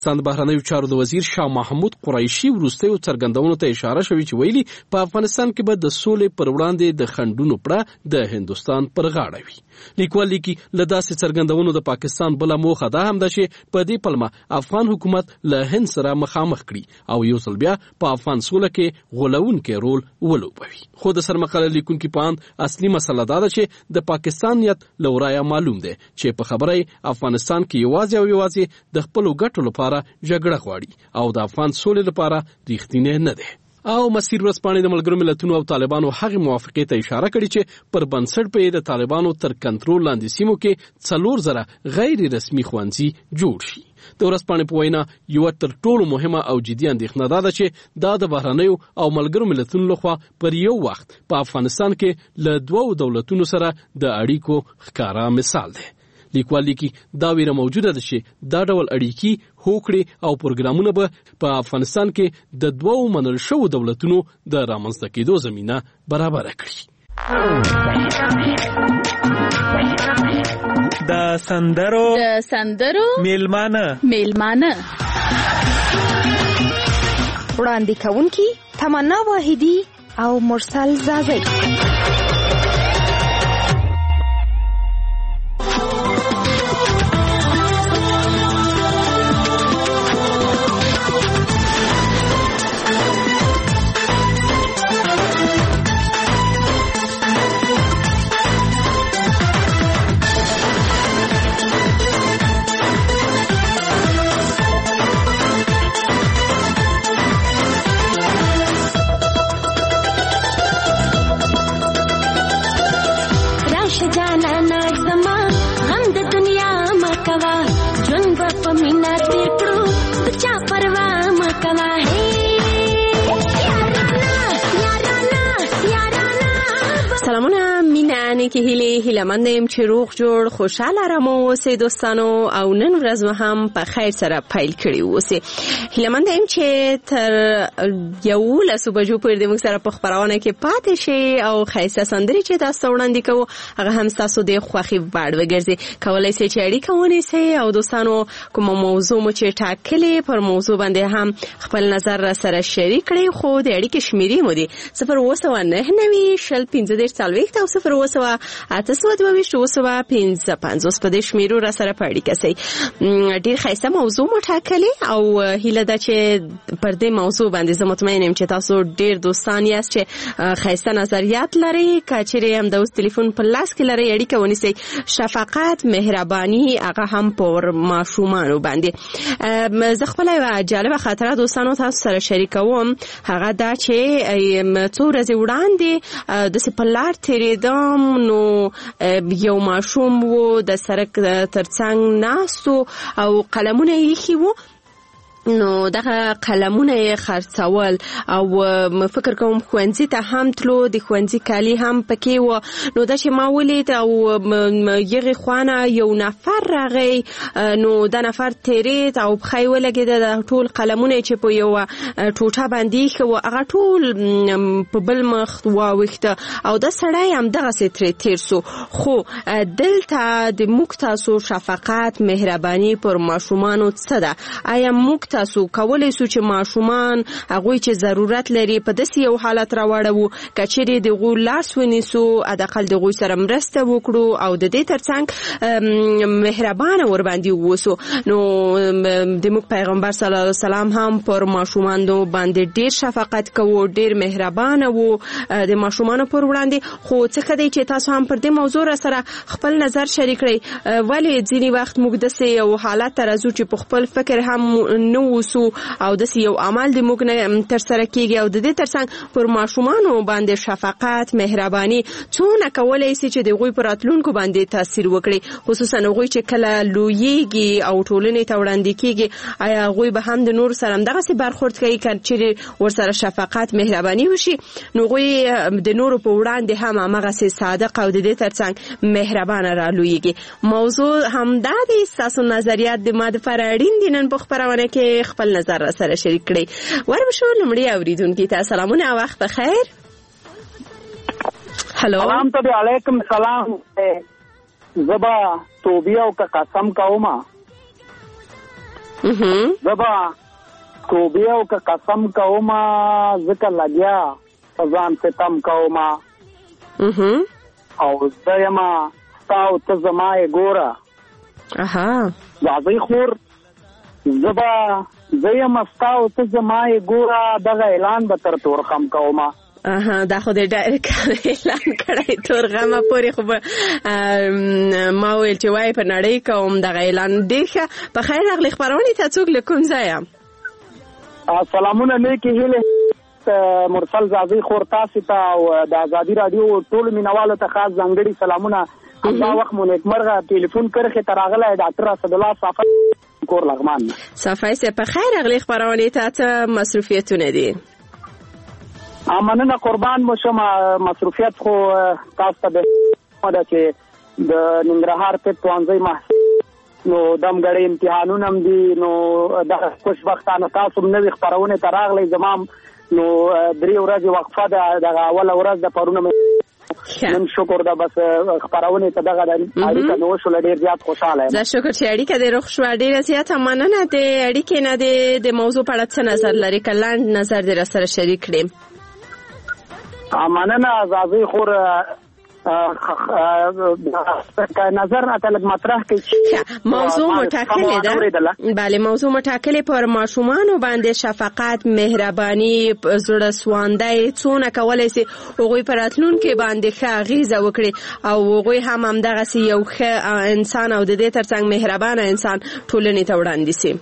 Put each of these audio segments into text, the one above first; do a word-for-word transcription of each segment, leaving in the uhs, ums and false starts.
افغانستان بهرنیو چارو د وزیر شاه محمود قریشي وروستیو څرګندونو ته اشاره شوې چې ویلي په افغانستان کې به د سولې پر وړاندې د خنډونو پړه د هندوستان پر غاړه وي. لیکوال لیکي له داسې څرګندونو د پاکستان بله موخه دا هم ده چې په دې پلمه افغان حکومت له هند سره مخامخ کړي او یو ځل بیا په افغان سوله کې غولونکی رول ولوبوي. خو د سرمقاله لیکونکي په اند اصلي مسله دا ده چې د پاکستان نیت له ورایه معلوم دی چې په خبره افغانستان کې یوازې او یوازې د خپلو ګټو لپاره جګړه غواړي او د افغان سولې لپاره ریښتینی نه دی. او مسیر ورځپاڼې د ملګرو ملتونو او طالبانو هغې موافقې ته اشاره کړې چې پر بنسټ په د طالبانو تر کنټرول لاندې سیمو کې څلور زره غیر رسمي ښوونځي جوړ شي. د ورځپاڼې په وینا یوه تر ټولو مهمه او جدي اندېښنه دا ده چې دا د بهرنیو او ملګرو ملتونو لخوا پر یو وخت په افغانستان کې له دوو دولتونو سره د اړیکو ښکاره مثال دی. لیکوال لیکي دا ویره موجوده ده چې دا ډول اړیکې هوکړې او پروګرامونه به په افغانستان کې د دوو منل شوو دولتونو د رامنځته کېدو زمینه برابره کړي. د سندرو د سندرو میلمانه میلمانه وړاندې کوونکي تمنا واحدي او مرسل زازی. کې هیله هیلمند یم چې روغ جوړ خوشاله رمو اوسئ دوستانو او نن ورځ مو هم په خیر سره پیل کړی اوسئ. هیلمند یم چې تر یولسو بجو پورې د موږ سره په خپرونه کې پاتې شئ او ښایسته سندرې چې تاسو ته وړاندې کوو هغه هم ستاسو د خوښې وړ وګرځي. کولی شئ چې اړیکه ونیسئ او دوستانو کومه موضوع مو چې ټاکلې پر موضوع باندې هم خپل نظر را سره شریک کړئ. خو د اړیکې شمیرې مو دي صفر اوه سوه نهه نوي شل پنځه دېرش څلوېښت او صفر اوه سوه اته سوه دوه ویشت اوه سوه پنځه پنځوس په دې شمیرو را سره په اړیکه سئ. ډېر ښایسته موضوع مو ټاکلې او هیله ده چې پر دې موضوع باندې زه مطمئن یم چې تاسو ډېر دوستان یاست چې ښایسته نظریات لرئ. که چیرې هم د اوس تلیفون په لاس کې لرئ اړیکه ونیسئ. شفقت مهرباني هغه هم پر ماشومانو باندې. زه خپله یوه جالبه خاطره دوستانو تاسو سره شریکوم. هغه دا چې څو ورځې وړاندې داسې په لار تېرېدم نو یو ماشوم و د سړک ترڅنګ ناست و او قلمونه یې ایښي وو نو دغه قلمونه یې خرڅول او فکر کوم ښوونځي ته هم تلو د ښوونځي کالي هم پکې و. نو دا چې ما ولید او یغې خوانه یو نفر راغی نو دا نفر تېرېد او پښه یې ولګېده د ټول قلمونه چې په یوه ټوټه باندې ایښي وو هغه ټول په بل مخ واوښته او دا سړی همدغسې ترې تېر سو. خو دلته د موږ تاسو شفقت مهرباني پر ماشومانو څه ده؟ آیا موږ تاسو کولای سو چې ماشومان هغوی چې ضرورت لري په داسې یو حالت راوړو که چیرې د هغوی لاس ونیسو حداقل د هغوی سره مرسته وکړو او د دې ترڅنګ مهربانه ورباندې واوسو؟ نو د موږ پیغمبر صلی الله علیه وسلم هم پر ماشومانو باندې ډېر شفقت کوو ډېر مهربانه وو د ماشومانو پر وړاندې. خو څه ښه دی چې تاسو هم پر دې موضوع را سره خپل نظر شریک کړئ. ولې ځینې وخت موږ داسې یو حالت ته راځو چې په خپل فکر هم اوسو او داسې یو عمل د موږ نه ترسره کېږي او د دې ترڅنګ پر ماشومانو باندې شفقت مهرباني څونه کولی سي چې د هغوی په راتلونکو باندې تاثیر وکړي، خصوصا هغوی چې کله لویېږي او ټولنې ته وړاندې کېږي آیا هغوی به هم د نورو سره همدغسې برخورد کوي که چیرې ورسره شفقت مهرباني وشي نو هغوی د نورو په وړاندې هم همغسې صادق او د دې ترڅنګ مهربانه رالویېږي. موضوع همدا دی. ستاسو نظریات د ما دپاره اړین دي نن په خپرونه کې خپل نظر را سره شریک کړئ. وربشو لومړی اوریدونکي ته سلامونه او وخت بخیر. هلو سلام ته علیکم سلام. زبا توبیه او قسم کوما زبا توبه او که قسم کوما ذکر لګیا فزان ستم کوما او زما تاو ته زما ګورا اها زازي خور زبا زما تاو ته زما ګورا دغه اعلان به تر تور خم کوما. اها دا خو دې ډایرک اعلان کړی تور غمه پورې خو ما ویل چې وای په نړۍ کوم دغه اعلان ډېر ښه. په خیر راغلی خپرونې ته څوک له کوم ځایه؟ سلامونه نیکې هیلې مرسل زازي خور تاسو ته او د ازادي رادیو ټول مینوالو ته خاص ځانګړي سلامونه. دا وخت مو نیکمرغه ټلیفون کرخه ته راغلی ډاکټر اسد الله صافی کور لغمان. صافی سه په خیر راغلی خپرونې ته څه مصروفیتونه دي؟ مننه قربان مو شم. مصروفیت خو تاسو ته د چې د ننګرهار په توانځي محصول نو دمګړې امتحانونه هم دي نو د خوشبختانه تاسو نوې خبرونه تراغلې زمام نو درې ورځې وقفه ده د اول ورځ د پرونه نن شکر ده بس خبرونه ته دغه اړیکه نو شو ډیر زیات خوشاله یم. زه شکر چې اړیکه دې روغ شو ډیر زیات مننه. د اړیکې نه د موضوع په اړه څه نظر لري کلاند نظر دې سره شریک کړئ؟ مننه زازي خور نظر اتلک مطرح کې موضوع متکلې ده. بله موضوع متکلې پر ماشومانو باندې شفقت مهرباني زړه سواندۍ څونه کولای شي هغوی پر راتلونکي باندې ښه اغیزه وکړي او هغوی هم همدغسې یو ښه انسان او د دې ترڅنګ مهربانه انسان ټولنې ته وړاندې شي.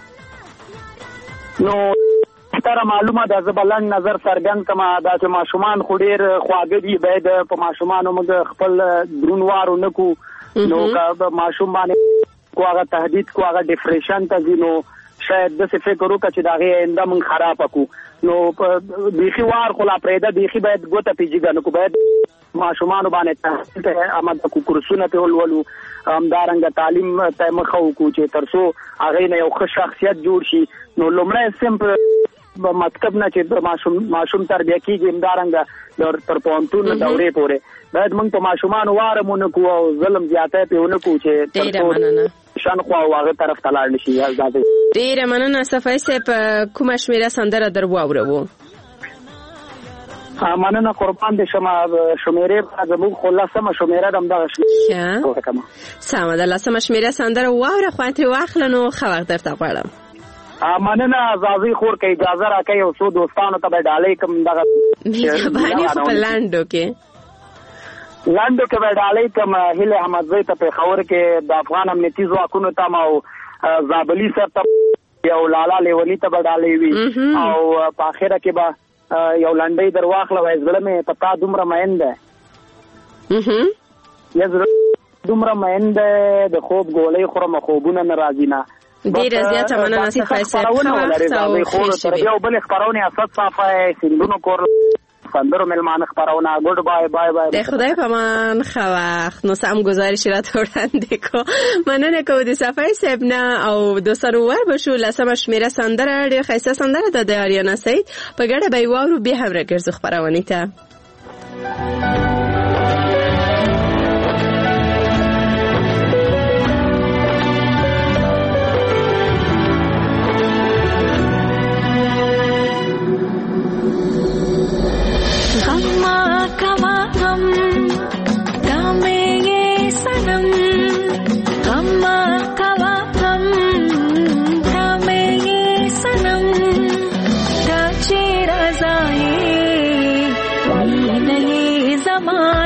نو تر معلومه ده زبلن نظر سرګن کما دا چې ماشومان خو ډیر خواږه دي باید په ماشومانو موږ خپل درونوارو نکو نو کا ماشوم باندې کوغه تهدید کوغه ډیپریشن ته زینو شاید د څه فکر وکړي چې دا غي انده من خراب کو نو بيخي وار خلا پرېدا بيخي باید ګوته پیجګنو کو باید ماشومان باندې ته امد کو کورسونه په ولولو همدارنګه تعلیم ته مخو کو چې ترسو هغه نه یو ښه شخصیت جوړ شي. نو لومړی سمپل مطلب نه چې ماشوم ماشوم تربیه کیږي همدارنګه تر پونتون دورې پورې باید موږ په ماشومان وارمونه کو او ظلم زیاته پیونه کو چې ډیره مننه شان خو هغه طرف ته لاړ نشي. ډیره مننه. صفای صاحب کومه شمیره سندره در واورو؟ مننه قربان دې شمه شمیره زموږ خلاصه شمیره دم دغه شمیره سمه ده لاسه شمیره سندره واوره خو ته واخلنو خو وخت درته غواړم. مننه زازي خور کې اجازه راکې او څو دوستانو ته به ډالې کوم دغه مهرباني خو په لاندو کې لاندو کې به ډالې کوم هله احمد زوی ته په خبر کې د افغان امنیتي ځواکونو ته او زابلی سره ته یو لالا لیونی ته به ډالې وي او په اخره کې به یو لنډۍ درواخله وای زړه مې پتا دومره مینده اها یزر دومره مینده د خوب ګولې خورم خوبونه ناراضی نه. ډیر زیاته مننه صفای صاحب خو یو بل خبرونه اساس صفای سندونو کور سندرو ملمان خبرونه ګډ بای بای بای د خدای په امان خو وخت نو سم گزارش را وړاندې کو مننه کو د صفای صاحب نه او دوستانو ور بشو لسمه شمیره سندره ډیر خیسته سندره د اریانا سید په ګډه به وورو به هم راګرځو خبرونه ته. Sama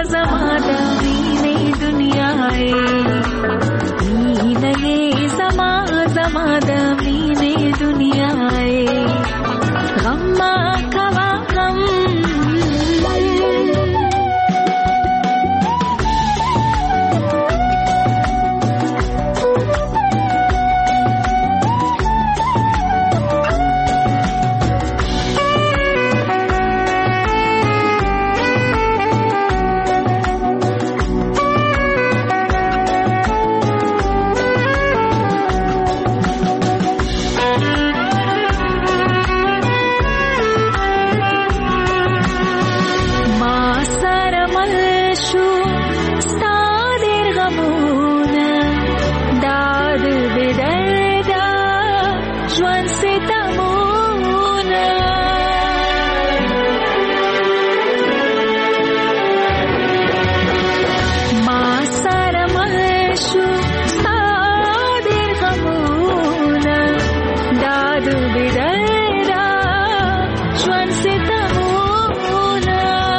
د بدایدا ژوند ستمونه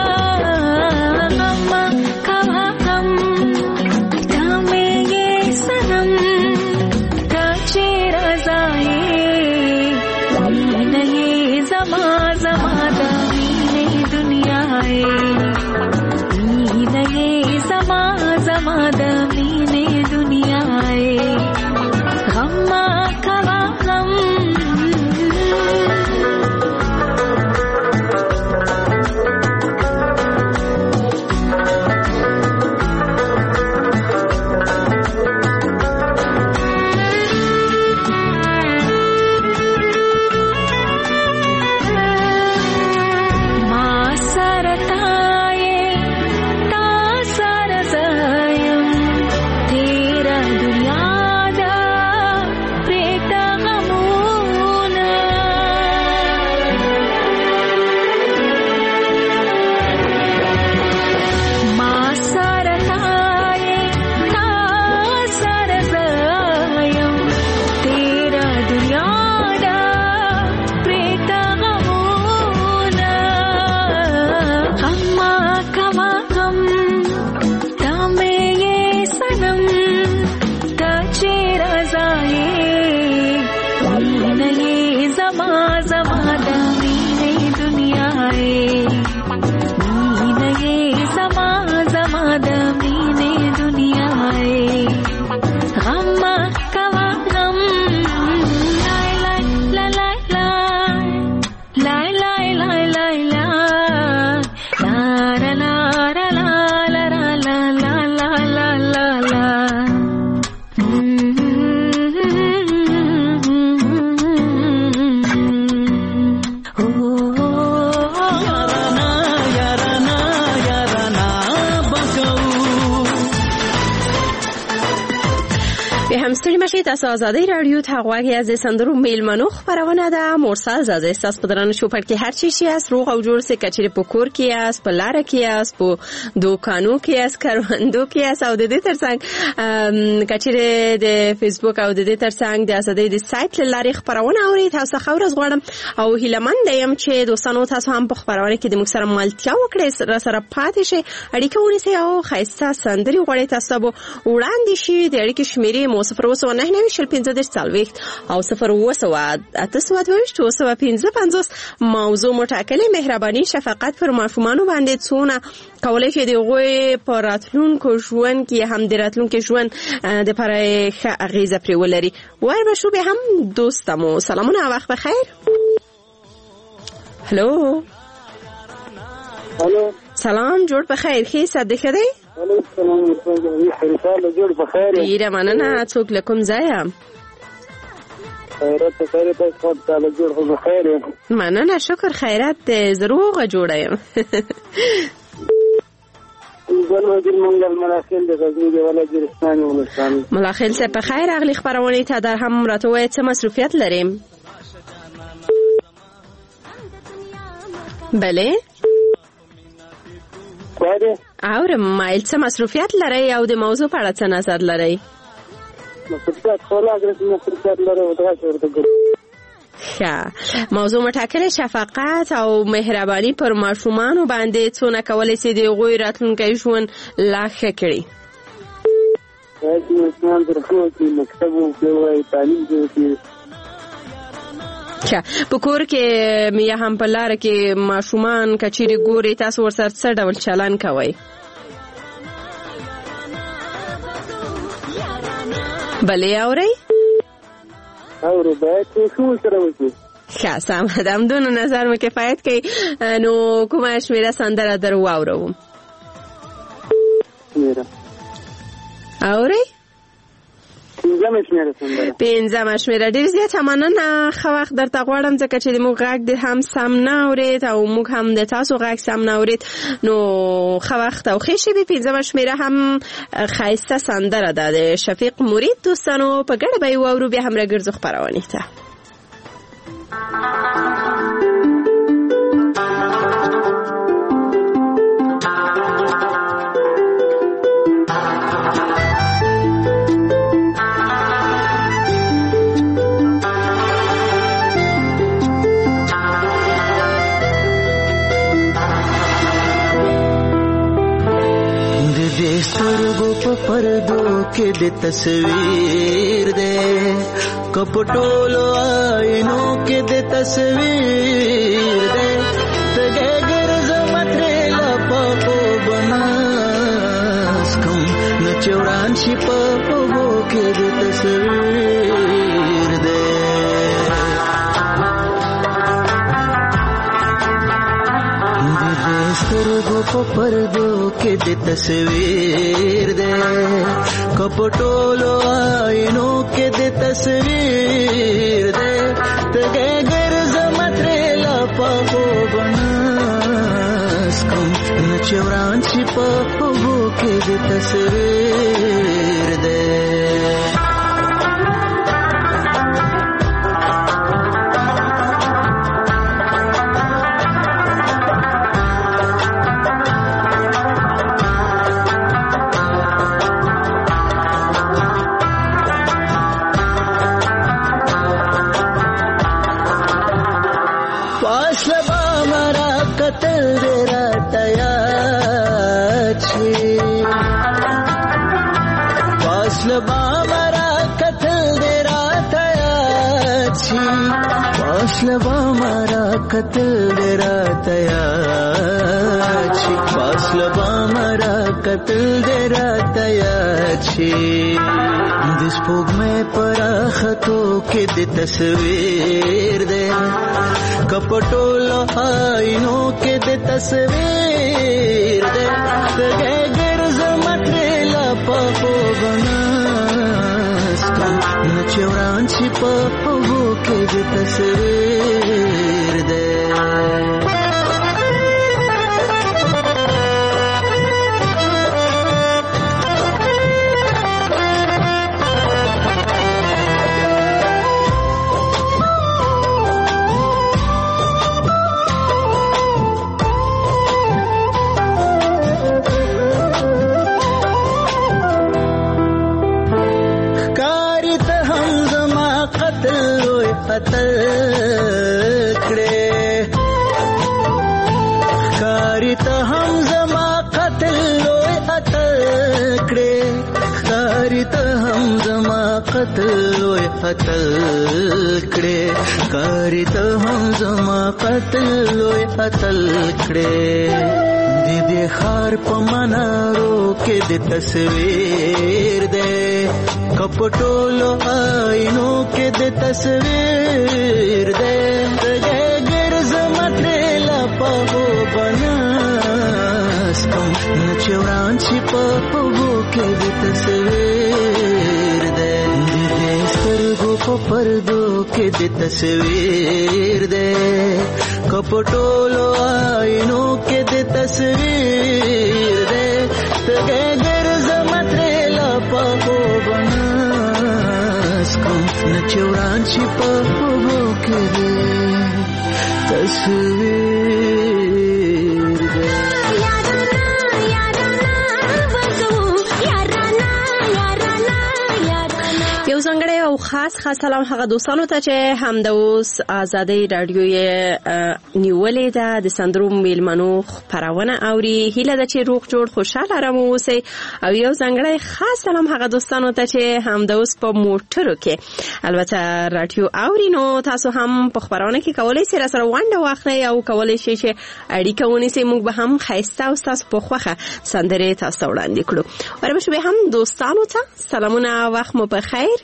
غم کوا غم دامه یې سنم تا چې رضایې مینه یې زما زما د مینې دنیا یې مینه یې زما زما د مینې دنیا یې غم کوا غم تاسو آزادی رادیو ته غواړئ از سندرو میلمنو خبرونه ده. مرسل زازه استاس په درنه شو پړ کې هر چی شي اس روغ او جوړ سه کچری په کور کې اس په لار کې اس په دوکانو کې اس کاروندو کې اس او د دې ترڅنګ کچری د فیسبوک او د دې ترڅنګ د آزادی د سایت لاري خبرونه اوري. تاسو خبرز غواړم او هیلمن دیم چې دوستانو تاسو هم په خبرونه کې د موږ سره ملتیا وکړئ را سره پاتې شي اړیکه ونیسئ او خایسته سندري غواړئ تاسو به وړاندې شي. د اړیکې شمیرې مو صفر اوسه نه نه شل پنځه دېرش څلوېښت او صفر اوسه اته سوه دوهویشت اوه سوه پنځه پنځوس. موضوع مو ټاکلې مهرباني شفقت پر ماشومانو باندې څونه کولی شي د هغوی په راتلونکو ژوند کې هم د راتلونکي ژوند دپاره ښه اغېزه پرې ولري. ور به شو بیا هم دوستمو سلامونه وخت بخیر. هلو هلو سلام جوړ بخیر ښه صدې ښه دی؟ هلو سلام خیرتاله جوړ بخیر. ډېره مننه. څوک له کوم ځایه؟ خیرت خیرت خیرتاله جوړ خو بخیر. مننه شکر خیرت دی زه روغه جوړه یم. ګل وزیر منګل ملاخیل د غزني د ولایت ولسوالۍ. ملاخیل صاحب په خیر راغلی خپرونې ته. در هم راته ووایه څه مصروفیت لریم؟ بله اورم مایل څه مصروفیت لرئ او د موضوع په اړه څه نظر لرئ؟ مصروفیت خو لا مصروفیت لرئ او دغه ورته ګل ښه. موضوع مو ټاکلې شفقت او مهرباني پر ماشومانو باندې څونه کولی شي د هغوی راتلونکی ژوند لا ښه کړي. باید ماشومان تر ښو کړي، مکتب وکړي، تعلیم وکړي. په کور کې یا هم په لاره کې ماشومان کچېرې ګوري تاسو ورسره څه ډول چلند کوئ؟ بلې اورئ؟ اورو باید څه سره وکړو. ښه سمه ده. همدونه نظر مو کفایت کوي. نو کومه شمېره سندره در واوروم؟ اورئ؟ پنځمه شمېره سندره. پنځمه شمېره. ډېر زیاته مننه. ښه وخت درته غواړم ځکه چې زموږ غږ د هم سم نه اورېد او موږ هم د تاسو غږ سم نه اورېد. نو ښه وخت او ښې شېبې. پنځمه شمېره هم ښایسته سندره ده د شفیق مرید. دوستانو په ګډه به یې واورو. بیا هم راګرځو خپرونې ته. سترګو په پردو کې د تصویر دې کپټولو آینو کې د تصویر دې تګه ګرځم ترې لپا په بناس کوم نچوران شي په وګو کې د تصویر دې سترګو په پردو کې د تصویر دې کپټولو آینو کې د تصویر دې تګه ګرځم ترې لپا په بناس کوم نچوران شي په وګو کې د تصویر دې فاصلبا مارا قتل دیرا تیاد شي فاصلبا مارا قتل دیرا تیاد شي د سپوږمۍ پر خطو کې د تصویر دې کپټولو آینو کې د تصویر دې تګه ګرځم ترې لپا په بناس کوم نچوران شي په وګو کې د تصویر دې قتل کړې کاری ته هم زما قتل لوی قتل کړې کاری ته هم زما قتل لوی قتل کړې کاری ته هم زما قتل لوی قتل کړې دې دې خار په منارو کې د تصویر دې کپټولو آینو کې د تصویر دې تګه ګرځم ترې لپا په بناس کوم نچوران شي په وګو کې د تصویر دې دې سترګو په پردو کې د تصویر دې کپټولو آینو کې د تصویر دې تګه ګرځم ترې لپا په بناس کوم نچوران شي په وګو کې د تصویر دې یو څنګه او خاص خاص سلام هغه دوستانو ته چې هم د اوس آزادۍ رادیو یې نیولې ده د سندرو میلمنو خپرونه اوري هیله ده چې روغ جوړ خوشاله آرام اوسئ او یو څنګه خاص سلام هغه دوستانو ته چې هم د اوس په موټرو کې البته رادیو اوري نو تاسو هم په خبرونه کې کولای شئ سره وانډه واخلئ او کولای شئ چې اړیکه ونیسئ موږ به هم خیسته او تاسو په خوخه سندره تاسو وړاندې کړو ورته هم دوستانو ته سلامونه وخت مو په خیر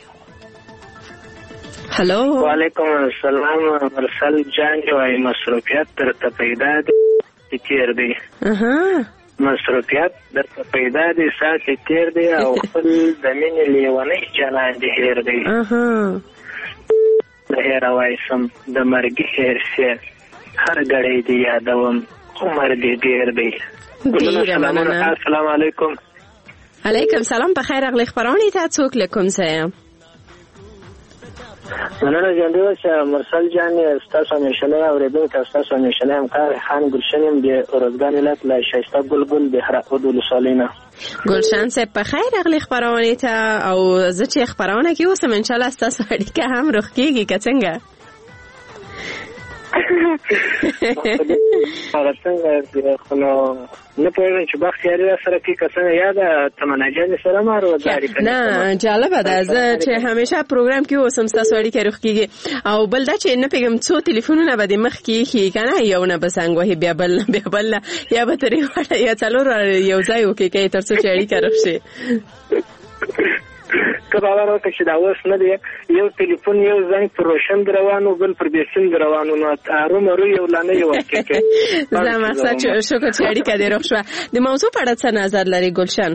هلو وعلیکم السلام مرسل جان جو ای مصروفیت در ته پیدا دي تیر دی اها مصروفیت در ته پیدا دي سات تیر دی او خپل د مینې لیونی جنان دی هیر دی اها د هیر وایسم د مرګ هیر سي هر غړې دی یادوم عمر دی ډیر دی السلام علیکم علیکم سلام په خیر اغلی خبرونه ته څوک لیکم سه مننه جان دی چې مرسل جان تاسو همیشه اوریدل تاسو همیشه همکار خان گلشن د اورګان علت لا شایسته بلبل به هر اودل سالینا گلشن سه په خیر اغلی خبرونه ته او زه چې خبرونه کې اوسم ان شاء الله تاسو اړیکه هم روخ کیږي که څنګه هغه څنګه خو نو نه پوهېږم چې بختیاري را سره کې که څنګه یاده تمنا جانې سره ما روزګاري کوي. نه جالبه ده، زه چې همیشه پروګرام کې اوسم ستاسو اړیکه روغ کېږي. او بل دا چې نه پوهېږم څو تلیفونونه به د مخ کې ایښي که نه، یو نه به زنګ وهي بیا بل نه بیا بل نه، یا به ترې واړه یا څلور یو ځای وکړي که تر څو چې اړیکه روغ شي. که باور وکړه چې دا اوس نه دی، یو تلیفون یو زنګ پر روشن روانو بل پر بېسیم روانو، نو ارومرو یو لا نه یو کېږي. زه مقصد شکر چې اړیکه دې روغ شوه. د موضوع په اړه څه نظر لري ګلشن؟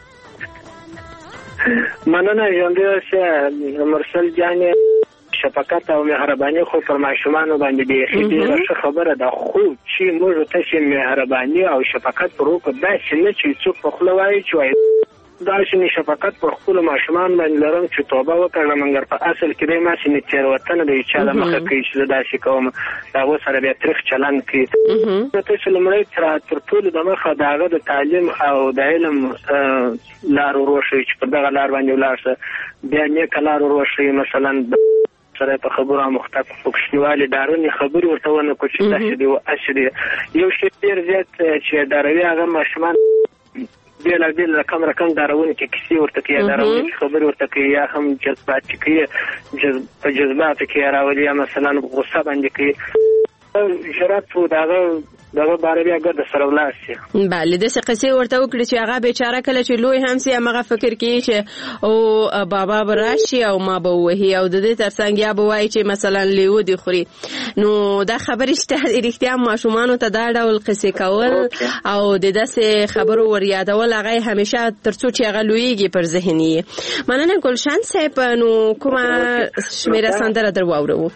مننه ژوندی اوسه مرسل جانې. شفقت او مهرباني خو پر ماشومانو باندې بیخي ډېره ښه خبره ده، خو چې موږ ته چې مهرباني او شفقت پر وکړو، داسې نه چې څوک په خوله وایي چې وایي داسې نه شفقت پر خپلو ماشومان باندې لرم چې توبه وکړم، مګر په اصل کې دی ماسې نه تېروتنه د یو چا له مخه کوي چې زه داسې کوم، د هغو سره بیا تریخ چلند کوي. نو ته چې لومړی تر ټولو د مخه د هغه د تعلیم او د علم لار وروښیي چې پر دغه لار باندې ولاړ شه، بیا نیکه لار وروښیي. مثلا سره په خبرو اموخته په کوچنیوالي ډارونې خبرې ورته ونه کړو چې داسې دی هسې دی. یو شی ډېر زیات چې ډاروي هغه ماشومان بېلابېل رقم رقم ډارونکې کیسې ورته کوي، ډارونکې خبرې ورته کوي، یا هم جذباتي کوي، په جذباتو کې یې راولي، یا مثلا غصه باندې کوي. جرأت و د هغه دغه باره بیا ګرده سره ولاړ شي. بله داسې قصې ورته وکړي چې هغه بیچاره کله چې لوی هم سي همغه فکر کوي چې او بابا به راشي او ما به ووهي، او د دې تر څنګ یا به وایي چې مثلا لیو دې خوري. نو دا خبرې شته رښتیا ماشومانو ته دا ډول قصې کول او د داسې خبرو ور یادول هغه همیشه تر څو چې هغه لویږي پر ذهن یې. مننه ګلشن صاحب. نو کومه شمېره سندره در واورو؟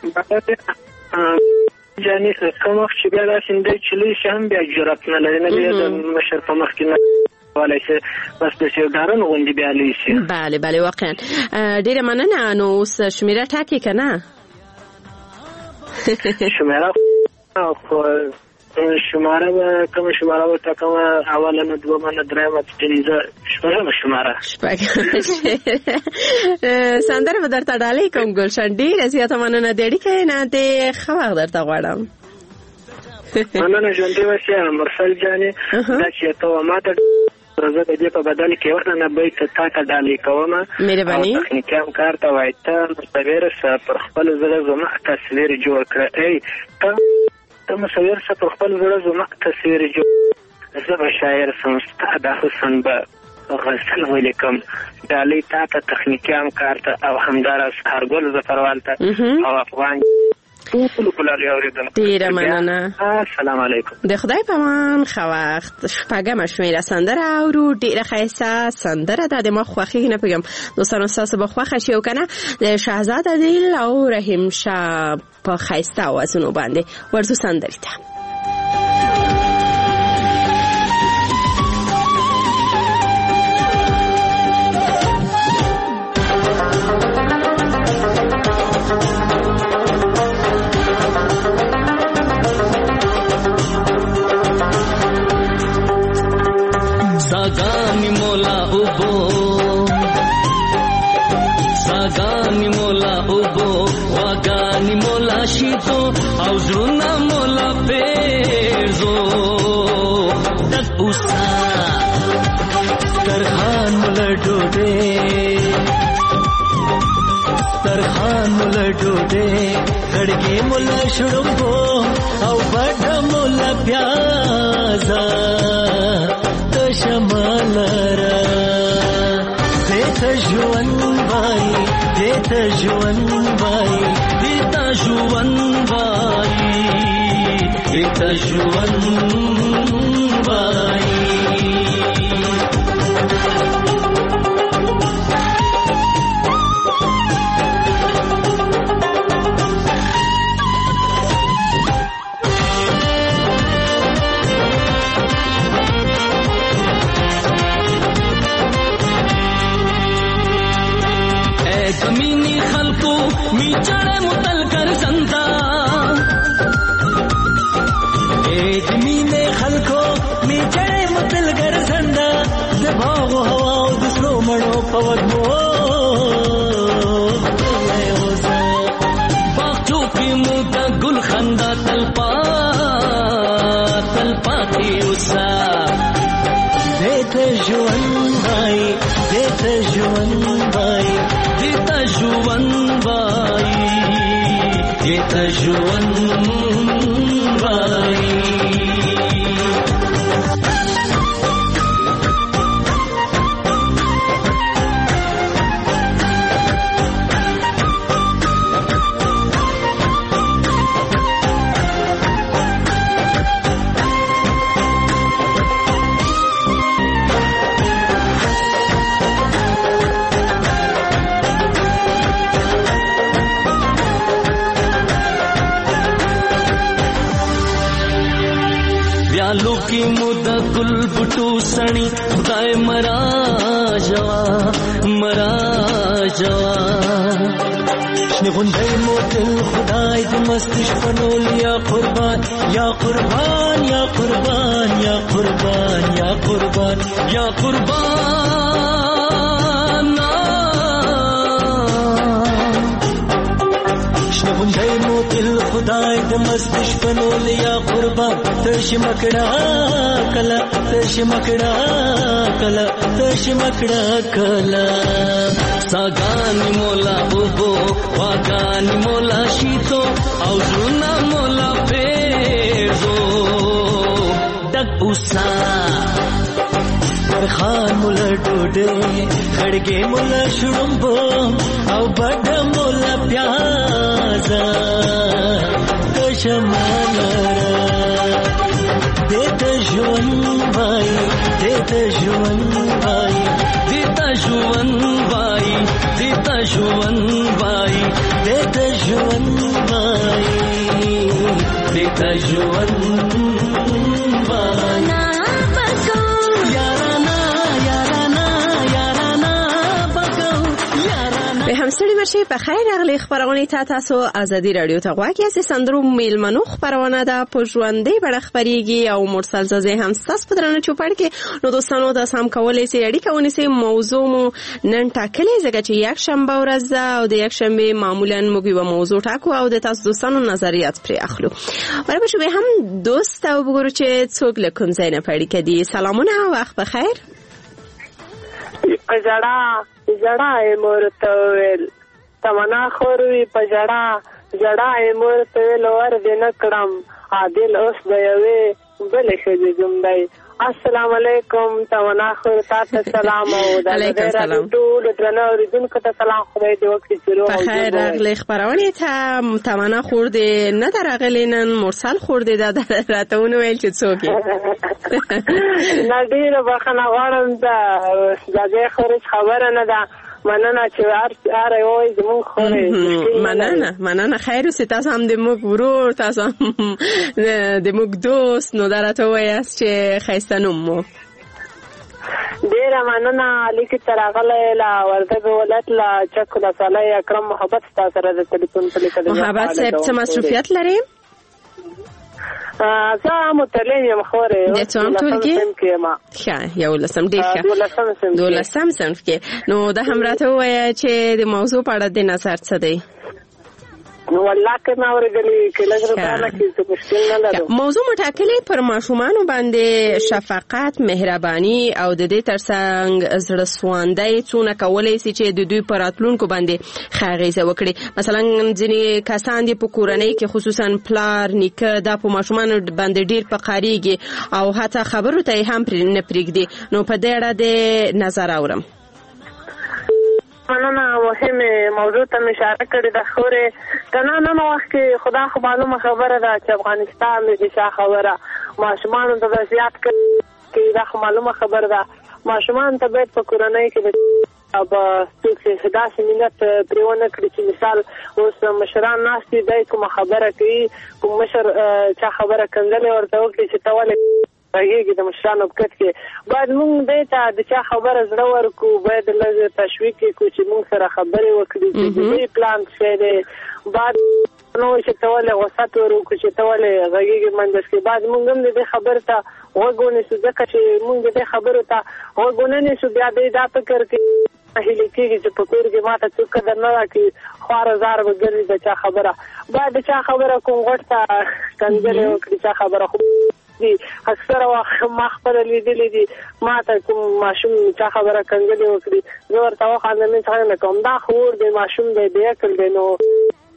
جانې کوم وخت چې بیا داسې دی چې لوی شي هم بیا جرأت نه لري، نه بیا د مشر په مخ کې نه ولی شي، بس د سیردارن غوندې بیا لوی شي. بله بله واقعا ډېره مننه. نو اوس شمېره ټاکې که نه؟ شمېره خو شماره به کومه شماره به ټاکم؟ اوله نه، دومه نه، درېیمه، پنځه، شپږمه شماره. شپږمه سندره به درته ډالۍ کوم ګلشن. ډېره زیاته مننه د اړیکې نه، د ښه وخت درته غواړم. مننه ژوندی اوسې مرسل جانې. دا چې ته ماته زه د دې په بدل کې ورته نه بیت تا ته ډالۍ کوم. مهرباني. او تخنیکي همکار ته وایي ته مصور شه پر خپل زړه زما تصویر جوړ کړه. ای ته ته مصور شه پر خپل زړه زما تصویر جوړ، زه به شاعر سم ستا د حسن به غزل ولیکم. ډالۍ تا ته تخنیکي همکار ته او همداراز هرګل ظفروال ته او افغان ډیره مننه. السلام علیکم. د خدای په امان. ښه وخت. شپږمه شمېره سندره اورو. ډیره ښایسته سندره ده، د ما خوښېږي. نه پوهېږم دوستانو ستاسو به خوښه شي او که نه. د شهزاد عادل او رحیم شاه په ښایسته اوازونو باندې ورځو سندرې ته. Sagani mola ubo, sagani mola ubo, wagani mola shito, auzruna mola pezo. Tak usa, tarhan mola dode, tarhan mola dode, khadge mola shurumbo, au bada mola pyaza. شمالرا دیتا جوان بای دیتا جوان بای دیتا جوان بای دیتا جوان بای कमीनी खलको मी चढ़े मुतल कर संता एक मीने دیتا ژوند وایي. لو کی مودا گل بټو سنی خدای مرا جوا مرا جوا شنه غونډای مو دل خدای د مستش پنول یا قربان یا قربان یا قربان یا قربان یا قربان یا قربان شنه غونډای مو دل خدای د مستش پنول یا قربان تش مکڑا کلا تش مکڑا کلا تش مکڑا کلا ساگانی مولا بوبو واگانی مولا شیتو او زونا مولا پیزو دک اوسا پرخان مولا ڈوڈے خڑگے مولا شڑمبو او بڑ مولا پیازا کشمانا دیتا ژوند وای دیتا ژوند وای دیتا ژوند وای دیتا ژوند وای دیتا ژوند وای دیتا ژوند وای. به همسړي ورشي په خیر راغلي خبرونه تا تاسو ازادي رادیو ته غواړي چې سندرو میلمنو خبرونه ده په ژوندۍ بڼه خبريږي او مرسل زازه هم تاسو په درنه چوپړ کې نو دوستانو د سم کولای سي اړیکه ونیسي. موضوع مو نن ټاکلې ځکه چې یک شنبه ورځ ده او د یک شنبه معمولا موږ یو موضوع ټاکو او د تاسو دوستانو نظریات پرې اخلو. ورته به هم دوست او وګورو چې څوک له کوم ځای نه پړی کدي. سلامونه وخت بخیر. پجړه جړه مورته ویل تمنا خوروي پجړه جړه مورته ویل ور دې نکړم عادل اوس دی وی بل شي جمدای. السلام علیکم تمنا خور تاسو سلام او د علیکم ټول درنو اوریدونکو ته سلام. خدای دې وکړي چې روغ په خیر راغلی خبرونه ته تمنا خور دې نه درغلی نن مرسل خور دې دا راتهونه ویل چې څوک نه ډیره بخنه غواړم دا دغه خورج خبره نه ده مننه چې هر یو زموږ خورې مننه مننه خیر اوسې تاسو هم د موږ ورور تاسو هم د موږ دوست نو درته وایاست چې ښایسته نوم مو ډیره مننه لیکي تر راغلی له وردګو ولایت له چک ولسوالۍ اکرم محبت ستا سره د تلیفون په لیکه محبت صاحب څه مصروفیت لري؟ زه متعلم یم خورې د څوم ټولګي ښه یولسم ډېر ښه دولسم صنف کې. نو دا هم راته ووایه چې د موضوع په اړه د نظر څه دی؟ والله که ما اورېدلې که لږ روښانه کړي څه مشکل نه لرو. موضوع مو ټاکلې پر ماشومانو باندې شفقت مهرباني او د دې ترڅنګ زړه سواندی څونه کولی شي چې د دوی په راتلونکو باندې ښه اغېزه وکړي. مثلا ځینې کسان دي په کورنۍ کې خصوصا پلار نیکه دا په ماشومانو باندې ډېر پقاریږي او حتی خبرو ته یې هم نه پرېږدي. نو په دې اړه د نظر اورم. مننه مهمه موضوع ته اشاره کړې ده خورې کنه نن وخت کې خدا خو معلومه خبره ده چې افغانستان د شاه خبره ماشومان ته زیات کې دا خو معلومه خبره ده ماشومان ته باید په کورنۍ کې اب څه داسې ملت پرونه کړی چې مثال اوس مشران ناشتي دای کوم خبره کوي کوم مشر چا خبره کنګلې ورته وکړي چې تاوله هغه د مشرانو په کټ کې باید موږ دې ته د چا خبره زړه ورکو باید لږ تشویق کو چې موږ سره خبرې وکړي چې دې پلان څه دی بعد نو چې تاوله وسات ورکو چې تاوله هغه منځ کې بعد موږ هم دې خبره ته وګونې چې ځکه چې موږ دې خبره ته وګونې نه شو بیا دې دا فکر کې هلي کېږي چې په کور کې ماته څوک قدر نه راکړي خوار زار وګرځي د چا خبره باید چا خبره کوم غټه کنځلې وکړي چا خبره خو دي اکثر وخت ما خبر لیدلې دي ما ته کوم ماشوم چا خبره کنځلې وکړي زه ورته وخاندم چې نه کوم دا خور د ماشوم د دې کل دی نو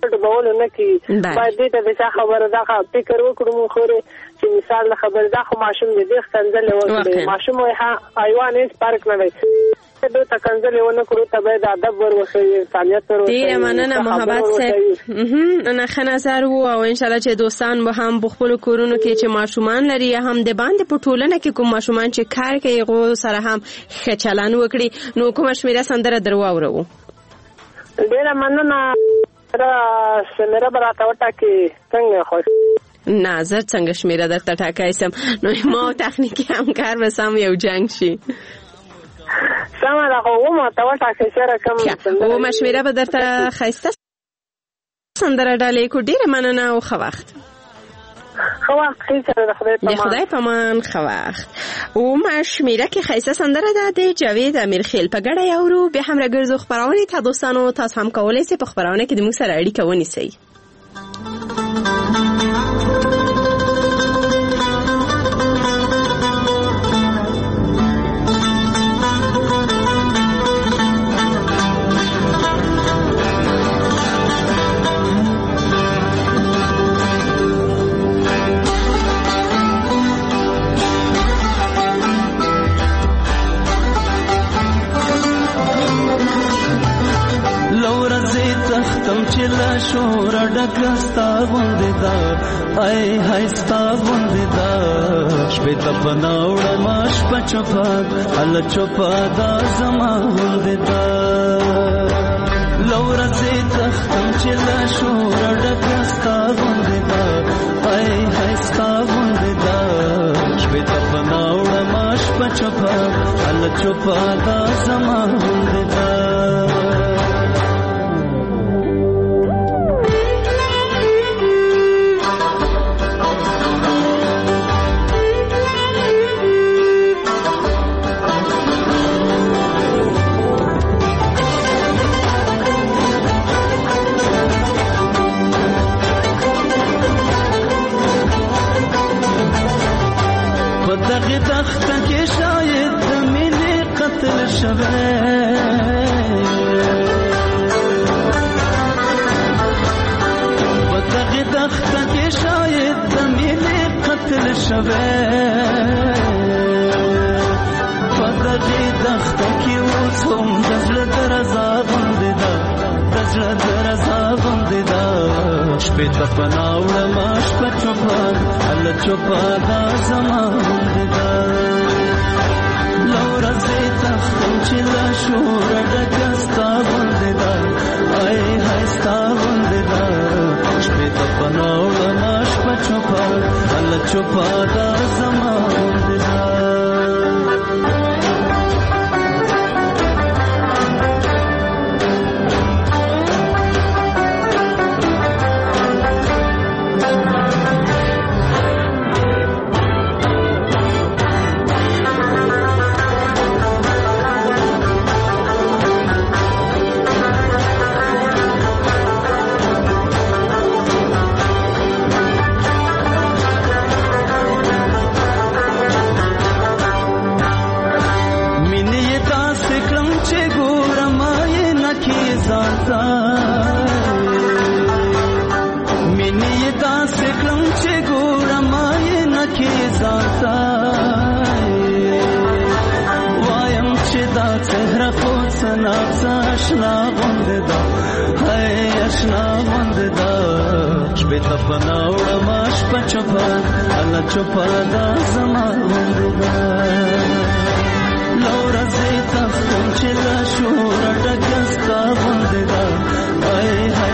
ډبولو نه کوي باید دې ته د چا خبره دا فکر وکړو مونږ خورې چې مثال د خبر دا خو ماشوم دې دې ښکنځلې وکړي ماشوم وایي حیوان هېڅ فرق نه دی دې ته ښکنځلې ونه کړو ته باید ادب ور وښیي انسانیت ور وښیي ډېره مننه محبت صاحب نه ښه نظر و او انشاءالله چې دوستان به هم په خپلو کورونو کې چې ماشومان لري هم د باندې په ټولنه کې کوم ماشومان چې کار کوي هغو سره هم ښه چلند وکړي نو کومه شمېره سندره در واورو ډېره مننه شمېره به راته وټاکي څنګه خوښ نه زه څنګه شمېره درته ټاکای سم نو ما او تخنیکي همکار به سم یو جنګ شي سمه ده خو اومه ته وټاکئ چېرې کوم اومه شمېره به درته ښایسته سندره ډالۍ کړو ډېره مننه او ښه وخت ښه وخت ښې سره د خدای په د خدای په امان ښه وخت اومه شمېره کې ښایسته سندره ده د جاوید امیرخیل په ګډه یې اورو بیا هم راګرځو خپرونې ته دوستانو تاسو هم کولی سئ په خپرونه کې د موږ سره اړیکه ونیسئ شور ډکستا غوندې دا ای هاي ستا غوندې دا شپې ته بناوړه ماش په چوپا ال چوپا دا زما غوندې دا لور سي تختم چې لا شور ډکستا غوندې دا ای هاي ستا غوندې دا شپې ته بناوړه ماش په چوپا ال چوپا دا زما غوندې دا دغه دخته کې شاید د مینې قتل شوی په دغه دخته کې شاید د مینې قتل شوی په دغه دخته کې اوس هم د زړه درزا غوندې ده د زړه درزا غوندې ده شپې ته پناه وړمه شپه چوپه هله چوپه دا زما غوندې ده له ورځې تختم چې له شوره ډکه ستا غوندې ده ای های ستا غوندې ده شپې ته پناه وړمه شپه چوپه هله چوپه دا زما غوندې ده اشنا غوندې ده هی اشنا غوندې ده شپې ته پناه وړمه شپه چوپه هله چوپه دا زما غوندې ده له ورځې تختم چې له شوره ډکه ستا غوندې ده هی هی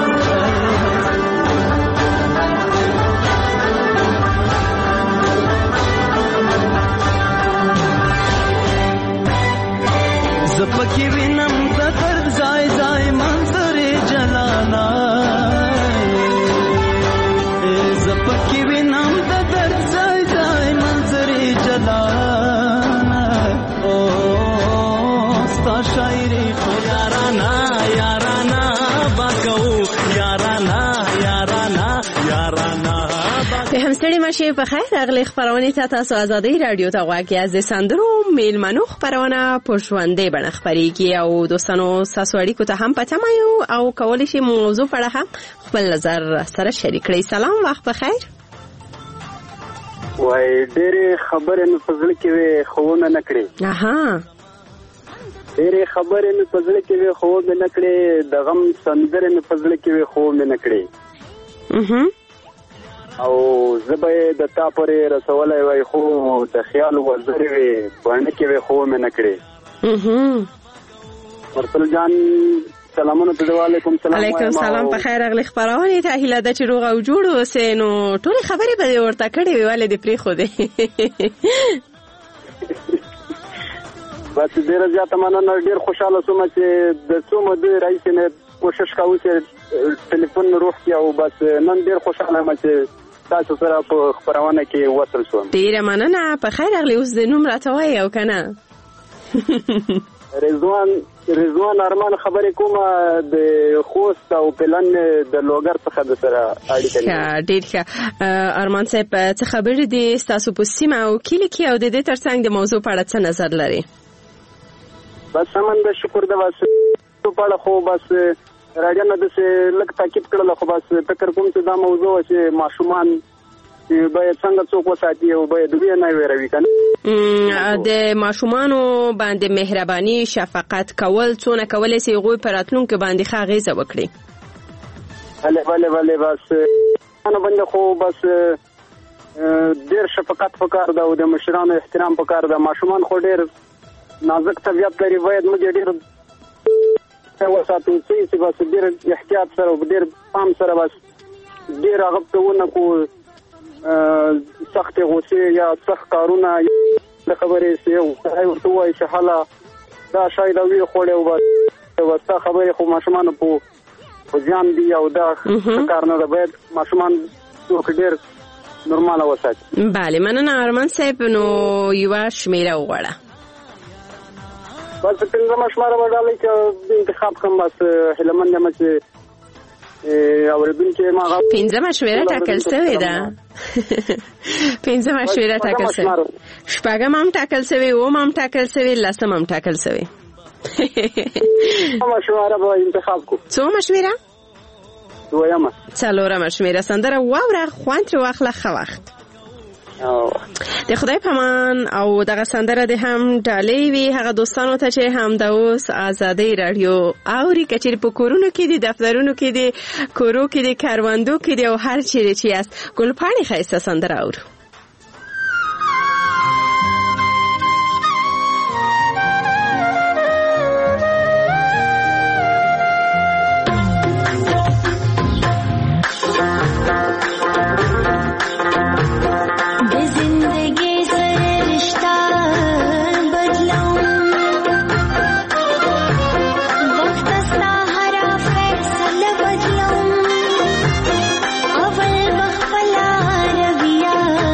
زه پکې وینم د درد ځای ځای منظرې جلانا زه پکې وینم د درد ځای ځای منظرې جلانا او ستا شاعري خو یارانا یارانا با کوو ستړي مشه په خیر راغلی خبرونه ته تاسو آزادۍ رادیو ته غواړئ از سندرو میلمنو خبرونه په ژوندۍ بڼه خبريږي او دوستانو تاسو اړیکو ته هم پته مایو او کولای شي موضوع په اړه هم خپل نظر سره شریک کړئ. سلام وخت بخیر. وای ډېرې خبرې مې په زړه کې وې خو مې نه کړې. اها ډېرې خبرې مې په زړه کې وې خو مې نه کړې. د غم سندرې مې په زړه کې وې خو مې نه کړې. اها او زبې د تا پرې رسولای وای خو د خیال وزرې وې باندې کې وې خو مې نه کړې. اها مرسل جان سلامونه ته وعلیکم سلام. علیکم سلام په خیر راغلی خبرونه ته هیله ده چې روغ او جوړ اوسې. نو ټول خبرې به ورته کړې وی ولې دې پری خو دې بس ډېر زیاته مننه. ډېر خوشاله شوم چې د څو مودې راځي نه کوشش کوو چې ټلیفون روح کې او بس نن ډېر خوشاله یم چې تاسو سره په خبرونه کې وصل شوم. ډېر مننه په خیر راغلی. اوس د نوم راته وایي او کنه رضوان رضوان ارمان خبرې کومه د خوست او پلان د لوګر څخه د سره اړیکه لري. ډېر ښه ارمان صاحب څه خبرې دي ستاسو په سیمه او کلی کې او د دې ترڅنګ د موضوع په اړه څه نظر لري؟ بس سمون د شکر د بس په اړه خو بس راځه نه د څه لک تاکید کړل خو بس فکر کوم چې دا موضوع چې ماشومان باید څنګه څوک وساتي او باید دوی نه ویروي کنه. د ماشومانو باندې مهرباني شفقت کول څونه کولای شي غوي پراتلونکو باندې ښه غیزه وکړي. بله بله بله بس انا باندې خو بس ډیر شفقت پکار دا او د مشرانو احترام پکار دا. ماشومان خو ډیر نازک طبيعت لري باید موږ ډیر وساتو چې بس ډیر احتیاط سره او ډیر پام سره بس ډیر هغه ته ونه سخت غوسه یا سخت کارونه د خبرې سي او ورته وایي چې حالا دا شاید وی خوړې او بس وستا خبرې خو ماشومان په ځان دی او دا کار نه باید ماشومان څوک ډیر نورماله وساتي. بله مننه ارمان صاحب. نو یو شمیره وغواړه. بس پنځه مشماره وډالې چې انتخاب کوم بس هلمند یم چې اوریدونکو ما غو پنځه مشوره ټاکل شوې ده. پنځه مشوره ټاکل شوې. شپږم هم ټاکل شوې، اوم هم ټاکل شوې، لسم هم ټاکل شوې. مشوره به انتخاب کو. څو مشوره؟ دویمه. څلورمه مشوره سندره واوره خوان تر واخله خو وخت. د خدای پامان او دغه سندره د هم ډالۍ وی هغه دوستانو ته چې هم د اوس آزادۍ رادیو اوري کچېر په کورونو کې دي، دفترونو کې دي، کورو کې دي، کاروندو کې دي او هر چیرې چې است. ګلپاڼې ښایسته سندره اورو. अवल बखला रविया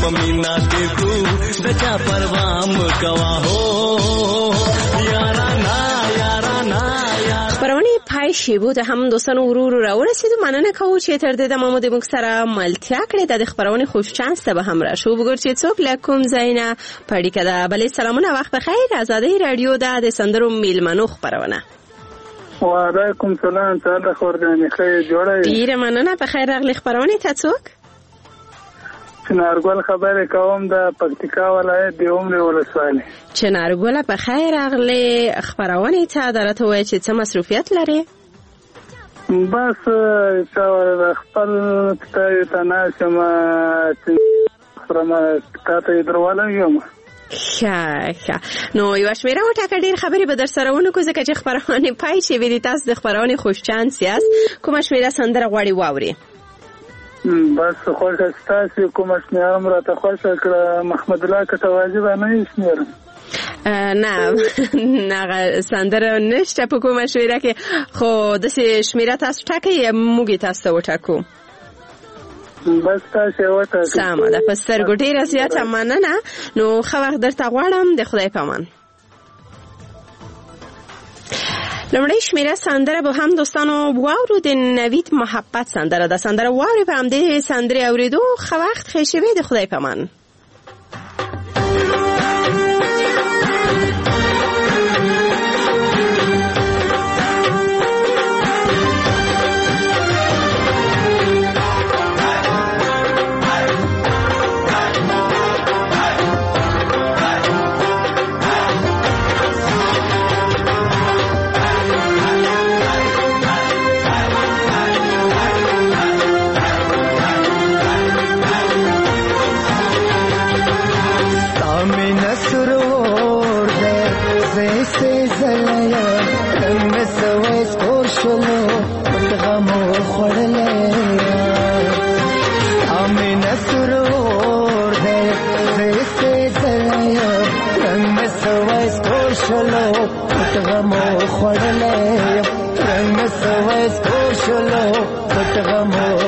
پمینا کې کو دچا پروام کوا هو یارانا یارانا پرونی پای شیبو د هم دوستانو ورور راورسېدو. مننه کوو چې تر دې دمه مو د موږ سره ملتیا کړې. د خبرونې خوش چانس ته به هم راشو وګور چې څوک له کوم ځای نه پړی کده. بلې سلامونه، وخت بخیر. آزادۍ رادیو ده د سندرو میلمنو خبرونه. وعلیکم سلام. څنګه خبرونه ښه جوړه؟ ډیره مننه. په خیر راغلی. خبرونه ته څوک؟ چنارګل خبرې کوم د پکتیکا ولایت د عمر ولسوالۍ. چنارګل په خیر راغلی. خبرونه ته درته وایي چې څه مصروفیت لري؟ بس چې خپل ته تناسم چې خبره تاسو درواله یم. ښه ښه نو یو شمیره وټاکه. ډېر خبرې به در سره ونکو ځکه چې خبرونه پای شي وي. تاسو د خبرونه خوش چانس یاست. کومه شمیره سندره غواړي واوري؟ بس خوښه ستاسو کومه شمیره هم راته خوښه کړه. محمد الله که واجب نه شمیره نه نه سندره نشته په کومه شمیره کې. خو داسې شمیره تاسو ټاکئ موږ تاسو ته وټاکو. بس تاسو وټاکئ. سمه ده. په سترګو ډېره زیاته مننه. نو ښه وخت درته غواړم. د خدای په امان. لومړی شمیره سندره به هم دوستانو واورو. د نوید محبت سندره ده. سندره واوري. په همدې سندرې اورېدو ښه وخت ښه شوی. د خدای په امان. رنگ سوي سپور شلو پټ غمو